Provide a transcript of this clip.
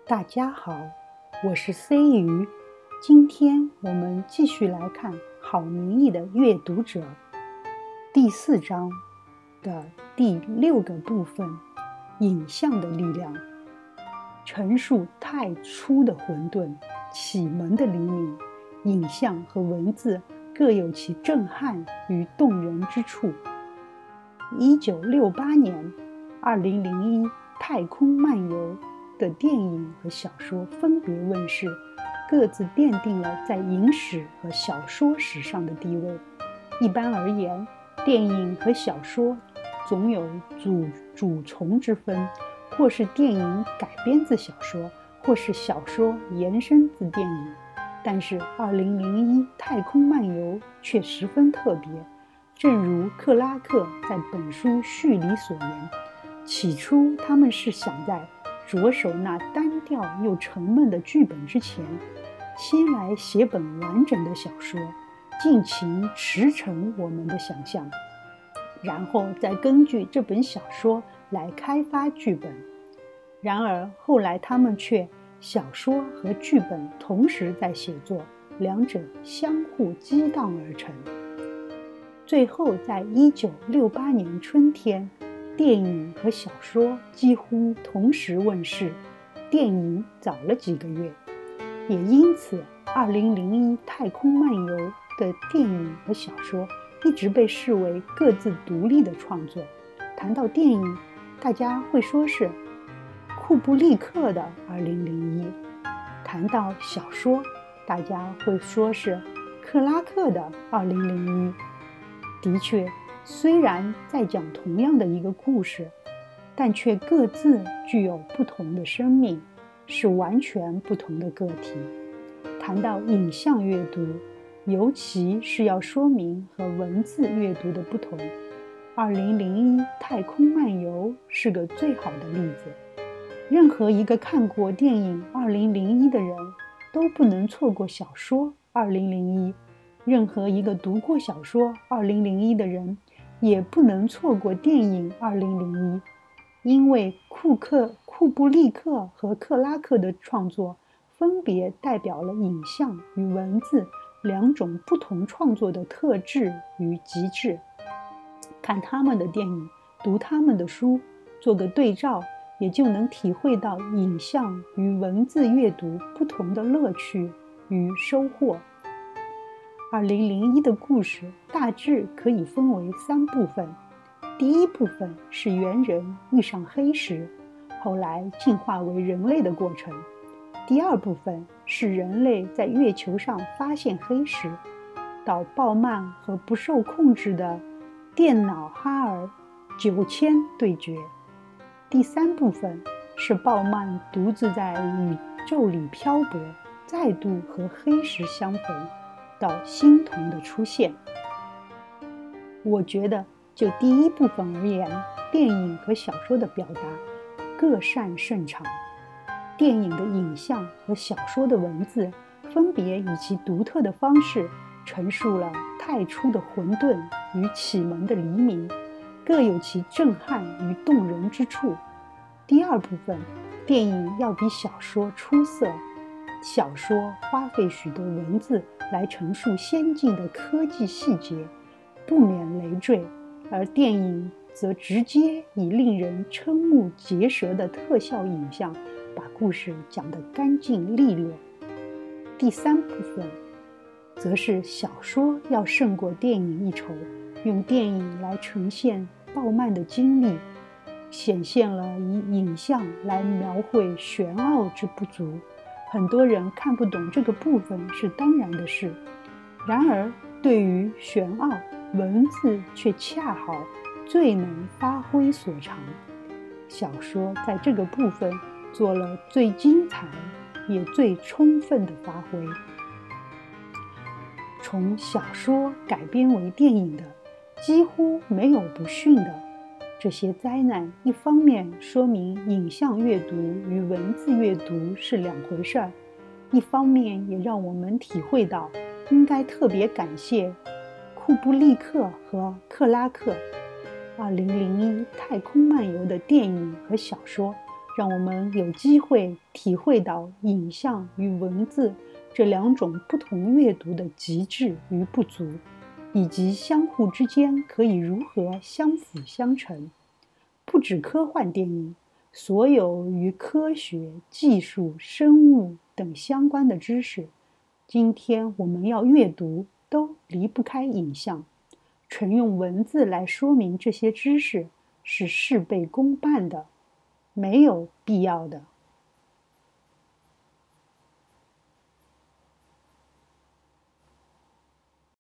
大家好，我是 C 鱼。今天我们继续来看好名义的阅读者第4章的第6个部分，影像的力量。陈述太初的混沌，启蒙的黎明。影像和文字各有其震撼与动人之处。1968年2001太空漫游的电影和小说分别问世，各自奠定了在影史和小说史上的地位。一般而言，电影和小说总有主从之分，或是电影改编自小说，或是小说延伸自电影。但是2001太空漫游却十分特别，正如克拉克在本书序里所言，起初他们是想在着手那单调又沉闷的剧本之前，先来写本完整的小说，尽情驰骋我们的想象，然后再根据这本小说来开发剧本。然而后来他们却小说和剧本同时在写作，两者相互激荡而成。最后在1968年春天，电影和小说几乎同时问世，电影早了几个月。也因此2001太空漫游的电影和小说一直被视为各自独立的创作。谈到电影，大家会说是库布利克的2001，谈到小说，大家会说是克拉克的2001。的确，虽然在讲同样的一个故事，但却各自具有不同的生命，是完全不同的个体。谈到影像阅读，尤其是要说明和文字阅读的不同，2001太空漫游是个最好的例子。任何一个看过电影2001的人都不能错过小说2001，任何一个读过小说2001的人也不能错过电影2001，因为库布利克和克拉克的创作分别代表了影像与文字两种不同创作的特质与极致。看他们的电影，读他们的书，做个对照，也就能体会到影像与文字阅读不同的乐趣与收获。2001的故事大致可以分为3部分。第一部分是猿人遇上黑石，后来进化为人类的过程。第二部分是人类在月球上发现黑石，到鲍曼和不受控制的电脑哈尔9000对决。第3部分是鲍曼独自在宇宙里漂泊，再度和黑石相逢，到星童的出现。我觉得就第一部分而言，电影和小说的表达各擅胜长。电影的影像和小说的文字分别以其独特的方式陈述了太初的混沌与启蒙的黎明，各有其震撼与动人之处。第二部分，电影要比小说出色，小说花费许多文字来陈述先进的科技细节，不免累赘，而电影则直接以令人瞠目结舌的特效影像把故事讲得干净利落。第3部分则是小说要胜过电影一筹，用电影来呈现鲍曼的经历，显现了以影像来描绘玄奥之不足。很多人看不懂这个部分是当然的事，然而对于玄奥，文字却恰好最能发挥所长。小说在这个部分做了最精彩也最充分的发挥。从小说改编为电影的几乎没有不逊的。这些灾难一方面说明影像阅读与文字阅读是两回事儿，一方面也让我们体会到应该特别感谢库布利克和克拉克。2001太空漫游的电影和小说让我们有机会体会到影像与文字这两种不同阅读的极致与不足，以及相互之间可以如何相辅相成。不止科幻电影，所有与科学、技术、生物等相关的知识，今天我们要阅读都离不开影像。纯用文字来说明这些知识是事倍功半的，没有必要的。